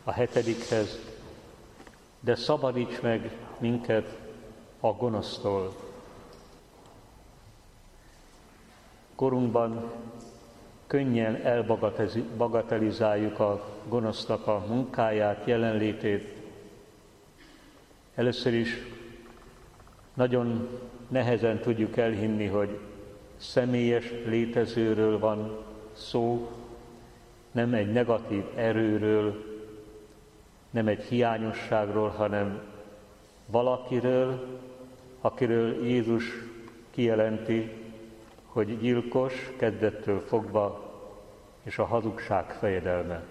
a 7-hez, de szabadíts meg minket a gonosztól. Korunkban könnyen elbagatelizáljuk a gonosznak a munkáját, jelenlétét. Először is nagyon nehezen tudjuk elhinni, hogy személyes létezőről van szó, nem egy negatív erőről, nem egy hiányosságról, hanem valakiről, akiről Jézus kijelenti, hogy gyilkos kezdettől fogva, és a hazugság fejedelme.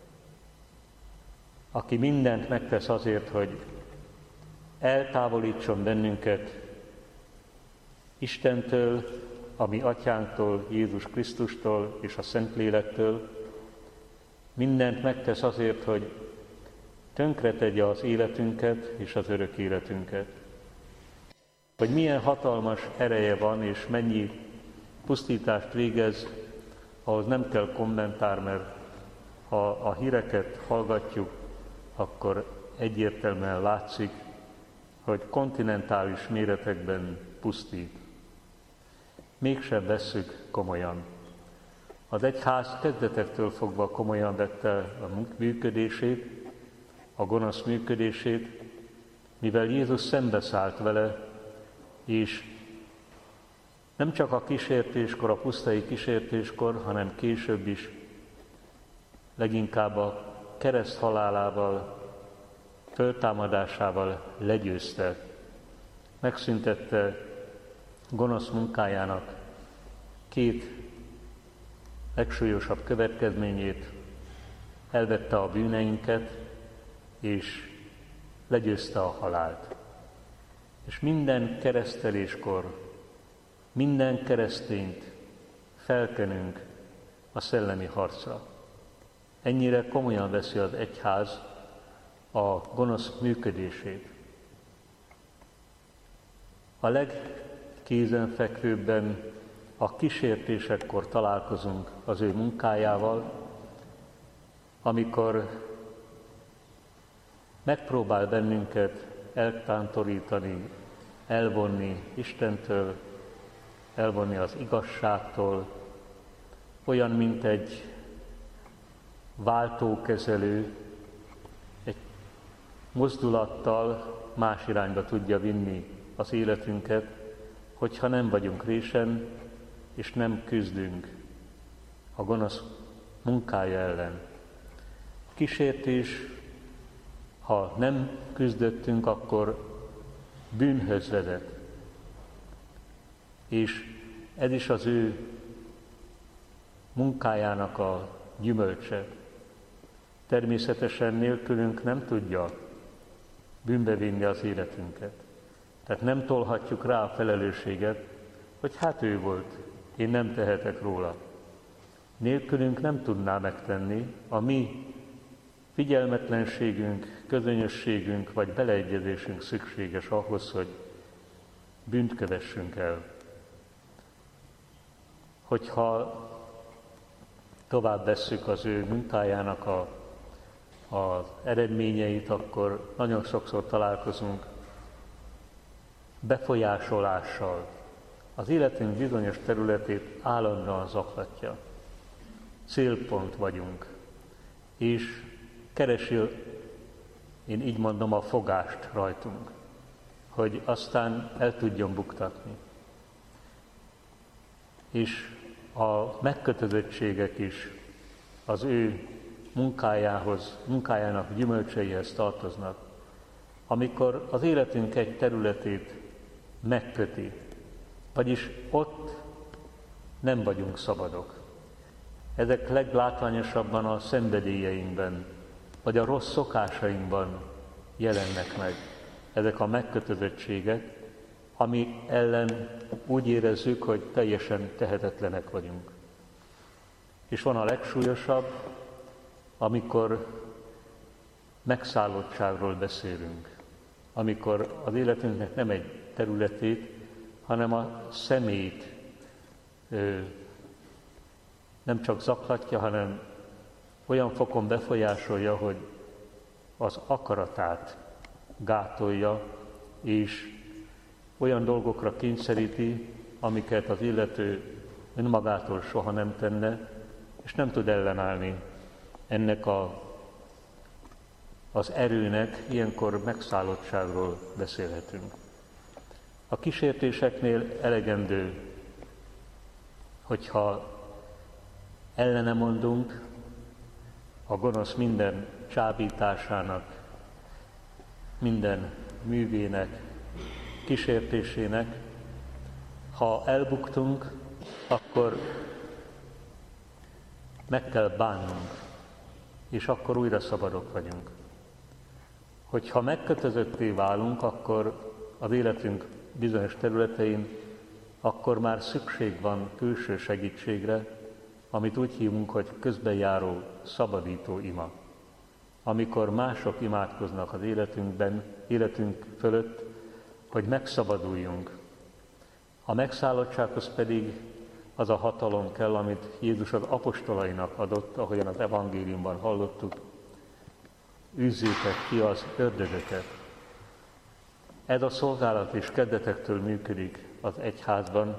Aki mindent megtesz azért, hogy eltávolítson bennünket Istentől, a mi Atyánktól, Jézus Krisztustól és a Szentlélektől, mindent megtesz azért, hogy tönkretegye az életünket és az örök életünket. Hogy milyen hatalmas ereje van, és mennyi pusztítást végez, ahhoz nem kell kommentár, mert ha a híreket hallgatjuk, akkor egyértelműen látszik, hogy kontinentális méretekben pusztít. Mégsem vesszük komolyan. Az egyház kezdetektől fogva komolyan vette a működését, a gonosz működését, mivel Jézus szembeszállt vele, és nem csak a kísértéskor, a pusztai kísértéskor, hanem később is, leginkább a kereszt halálával, föltámadásával legyőzte, megszüntette gonosz munkájának 2 legsúlyosabb következményét, elvette a bűneinket, és legyőzte a halált. És minden kereszteléskor, minden keresztényt felkenünk a szellemi harcra. Ennyire komolyan veszi az egyház a gonosz működését. A legkézenfekvőbben a kísértésekkor találkozunk az ő munkájával, amikor megpróbál bennünket eltántorítani, elvonni Istentől, elvonni az igazságtól, olyan, mint egy váltókezelő, egy mozdulattal más irányba tudja vinni az életünket, hogyha nem vagyunk résen, és nem küzdünk a gonosz munkája ellen. A kísértés, ha nem küzdöttünk, akkor bűnhöz vezet. És ez is az ő munkájának a gyümölcse. Természetesen nélkülünk nem tudja bűnbe vinni az életünket. Tehát nem tolhatjuk rá a felelősséget, hogy hát ő volt, én nem tehetek róla. Nélkülünk nem tudná megtenni, a mi figyelmetlenségünk, közönyösségünk vagy beleegyezésünk szükséges ahhoz, hogy bűnt kövessünk el. Hogyha tovább vesszük az ő munkájának az eredményeit, akkor nagyon sokszor találkozunk befolyásolással. Az életünk bizonyos területét állandóan zaklatja. Célpont vagyunk, és keresi, én így mondom, a fogást rajtunk, hogy aztán el tudjon buktatni. És a megkötözöttségek is az ő munkájának gyümölcseihez tartoznak, amikor az életünk egy területét megköti, vagyis ott nem vagyunk szabadok. Ezek leglátványosabban a szenvedélyeinkben, vagy a rossz szokásainkban jelennek meg. Ezek a megkötözöttségek, ami ellen úgy érezzük, hogy teljesen tehetetlenek vagyunk. És van a legsúlyosabb, amikor megszállottságról beszélünk, amikor az életünknek nem egy területét, hanem a személyt nem csak zaklatja, hanem olyan fokon befolyásolja, hogy az akaratát gátolja, és olyan dolgokra kényszeríti, amiket az illető önmagától soha nem tenne, és nem tud ellenállni ennek az erőnek. Ilyenkor megszállottságról beszélhetünk. A kísértéseknél elegendő, hogyha ellene mondunk a gonosz minden csábításának, minden művének, kísértésének. Ha elbuktunk, akkor meg kell bánnunk, és akkor újra szabadok vagyunk. Hogyha megkötözötté válunk, akkor az életünk bizonyos területein, akkor már szükség van külső segítségre, amit úgy hívunk, hogy közbenjáró, szabadító ima. Amikor mások imádkoznak az életünk fölött, hogy megszabaduljunk. A megszállottsághoz pedig az a hatalom kell, amit Jézus az apostolainak adott, ahogyan az evangéliumban hallottuk. Űzzétek ki az ördögöket. Ez a szolgálat is kezdetektől működik az egyházban,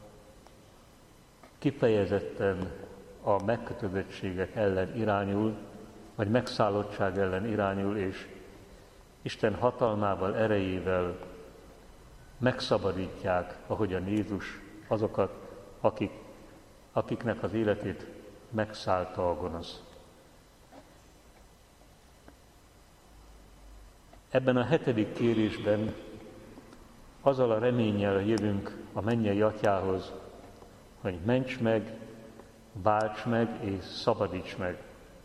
kifejezetten a megkötözöttségek ellen irányul, vagy megszállottság ellen irányul, és Isten hatalmával, erejével megszabadítják, ahogyan Jézus, azokat, akiknek az életét megszállta a gonosz. Ebben a 7. kérésben azzal a reménnyel jövünk a mennyei Atyához, hogy ments meg, válts meg és szabadíts meg.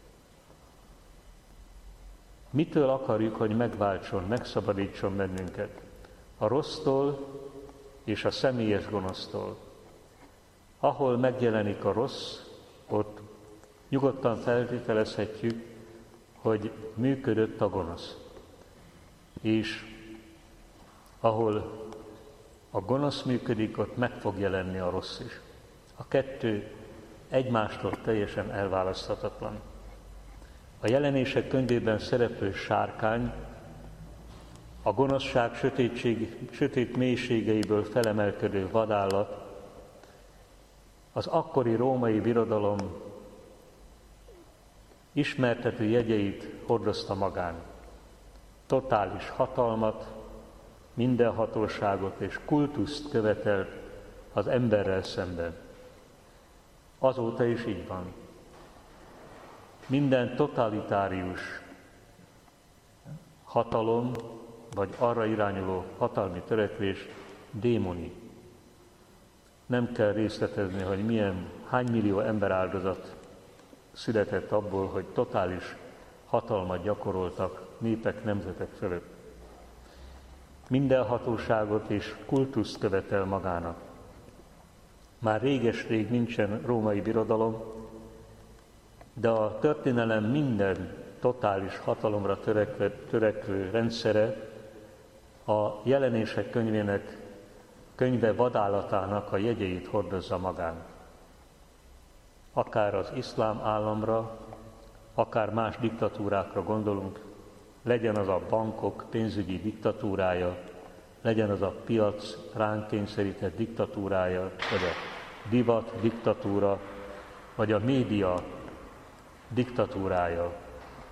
Mitől akarjuk, hogy megváltson, megszabadítson bennünket? A rossztól és a személyes gonosztól. Ahol megjelenik a rossz, ott nyugodtan feltételezhetjük, hogy működött a gonosz. És ahol a gonosz működik, ott meg fog jelenni a rossz is. A kettő egymástól teljesen elválaszthatatlan. A Jelenések könyvében szereplő sárkány a gonoszság sötét mélységeiből felemelkedő vadállat az akkori római birodalom ismertető jegyeit hordozta magán. Totális hatalmat, mindenhatóságot és kultuszt követelt az emberrel szemben. Azóta is így van. Minden totalitárius hatalom, vagy arra irányuló hatalmi törekvés démoni. Nem kell részletezni, hogy hány millió emberáldozat született abból, hogy totális hatalmat gyakoroltak népek, nemzetek fölött. Minden hatóságot és kultuszt követel magának. Már réges-rég nincsen római birodalom, de a történelem minden totális hatalomra törekvő rendszere a Jelenések könyve vadállatának a jegyeit hordozza magán. Akár az iszlám államra, akár más diktatúrákra gondolunk, legyen az a bankok pénzügyi diktatúrája, legyen az a piac ránk kényszerített diktatúrája, vagy a divat diktatúra, vagy a média diktatúrája.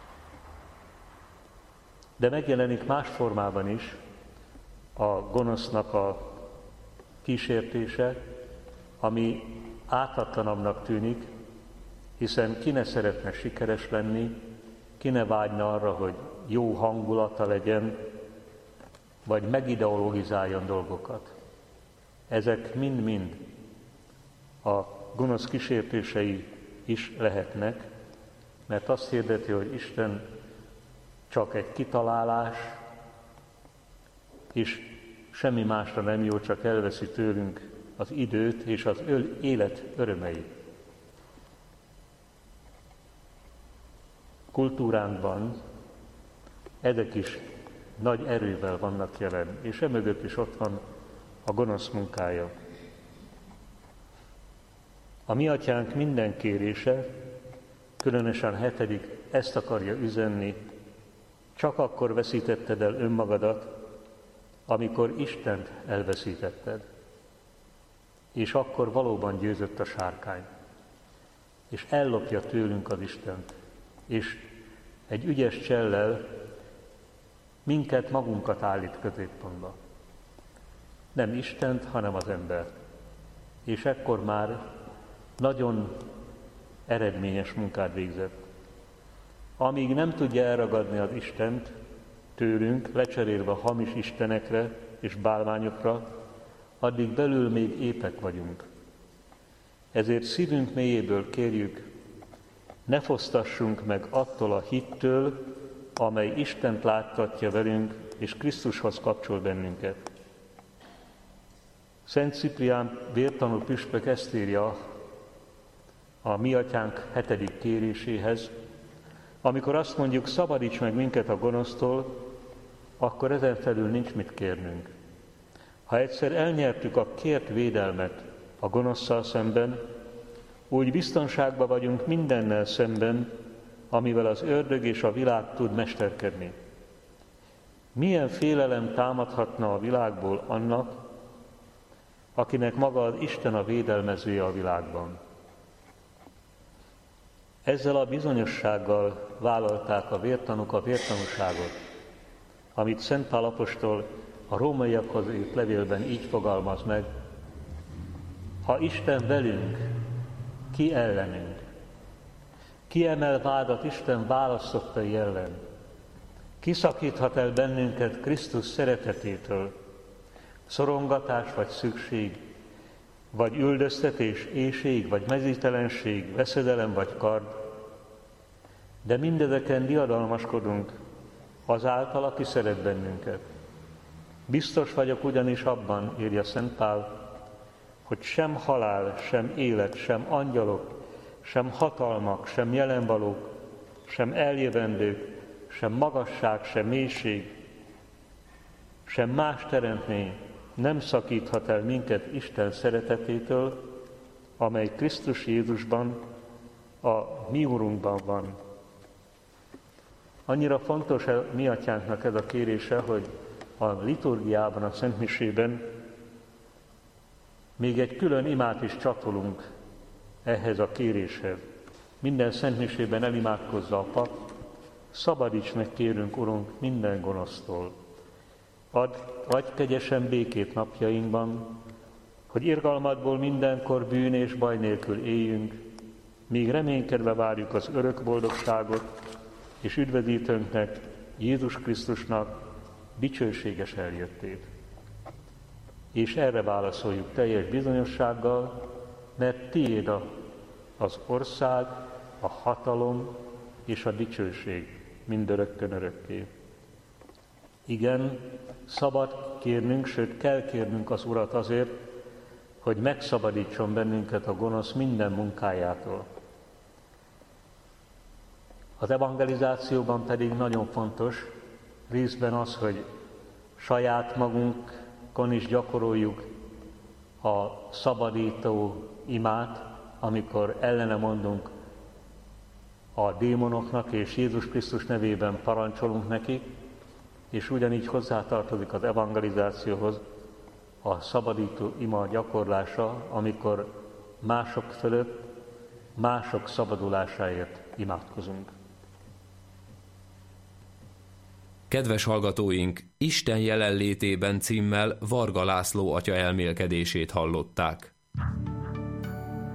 De megjelenik más formában is a gonosznak a kísértése, ami ártatlanabbnak tűnik, hiszen ki ne szeretne sikeres lenni, ki ne vágyna arra, hogy jó hangulata legyen, vagy megideologizáljon dolgokat. Ezek mind-mind a gonosz kísértései is lehetnek, mert azt hirdeti, hogy Isten csak egy kitalálás, és semmi másra nem jó, csak elveszi tőlünk az időt és az élet örömeit. Kultúránkban ezek is nagy erővel vannak jelen, és emögött is ott van a gonosz munkája. A mi Atyánk minden kérése, különösen 7. ezt akarja üzenni, Csak akkor veszítetted el önmagadat, amikor Istent elveszítetted. És akkor valóban győzött a sárkány, és ellopja tőlünk az Istent, és egy ügyes csellel minket, magunkat állít középpontba. Nem Istent, hanem az embert. És ekkor már nagyon eredményes munkát végzett. Amíg nem tudja elragadni az Istent tőlünk, lecserélve hamis istenekre és bálványokra, addig belül még épek vagyunk. Ezért szívünk mélyéből kérjük, ne fosztassunk meg attól a hittől, amely Istent láttatja velünk, és Krisztushoz kapcsol bennünket. Szent Ciprián vértanú püspök ezt írja a Mi Atyánk 7. kéréséhez, amikor azt mondjuk, szabadíts meg minket a gonosztól, akkor ezen felül nincs mit kérnünk. Ha egyszer elnyertük a kért védelmet a gonoszszal szemben, úgy biztonságban vagyunk mindennel szemben, amivel az ördög és a világ tud mesterkedni. Milyen félelem támadhatna a világból annak, akinek maga az Isten a védelmezője a világban? Ezzel a bizonyossággal vállalták a vértanúk a vértanúságot, amit Szent Pál apostol a rómaiakhoz írt levélben így fogalmaz meg: ha Isten velünk, ki ellenünk? Ki emel vádat Isten választottai ellen? Ki szakíthat el bennünket Krisztus szeretetétől? Szorongatás vagy szükség, vagy üldöztetés, éhség, vagy mezítelenség, veszedelem vagy kard? De mindezeken diadalmaskodunk azáltal, aki szeret bennünket. Biztos vagyok ugyanis abban, írja Szent Pál, hogy sem halál, sem élet, sem angyalok, sem hatalmak, sem jelenvalók, sem eljövendők, sem magasság, sem mélység, sem más teremtmény nem szakíthat el minket Isten szeretetétől, amely Krisztus Jézusban, a mi Urunkban van. Annyira fontos a Mi Atyánknak ez a kérése, hogy a liturgiában, a Szentmisében még egy külön imát is csatolunk ehhez a kéréshez. Minden Szentmisében elimádkozza a pap: szabadíts meg, kérünk, Urunk, minden gonosztól. Adj kegyesen békét napjainkban, hogy irgalmadból mindenkor bűn és baj nélkül éljünk, míg reménykedve várjuk az örök boldogságot, és üdvözítőnknek, Jézus Krisztusnak dicsőséges eljöttét. És erre válaszoljuk teljes bizonyossággal, mert tiéd az ország, a hatalom és a dicsőség mindörökkön örökké. Igen, szabad kérnünk, sőt kell kérnünk az Urat azért, hogy megszabadítson bennünket a gonosz minden munkájától. Az evangelizációban pedig nagyon fontos részben az, hogy saját magunkon is gyakoroljuk a szabadító imát, amikor ellene mondunk a démonoknak, és Jézus Krisztus nevében parancsolunk nekik, és ugyanígy hozzátartozik az evangelizációhoz a szabadító ima gyakorlása, amikor mások fölött, mások szabadulásáért imádkozunk. Kedves hallgatóink, Isten jelenlétében címmel Varga László atya elmélkedését hallották.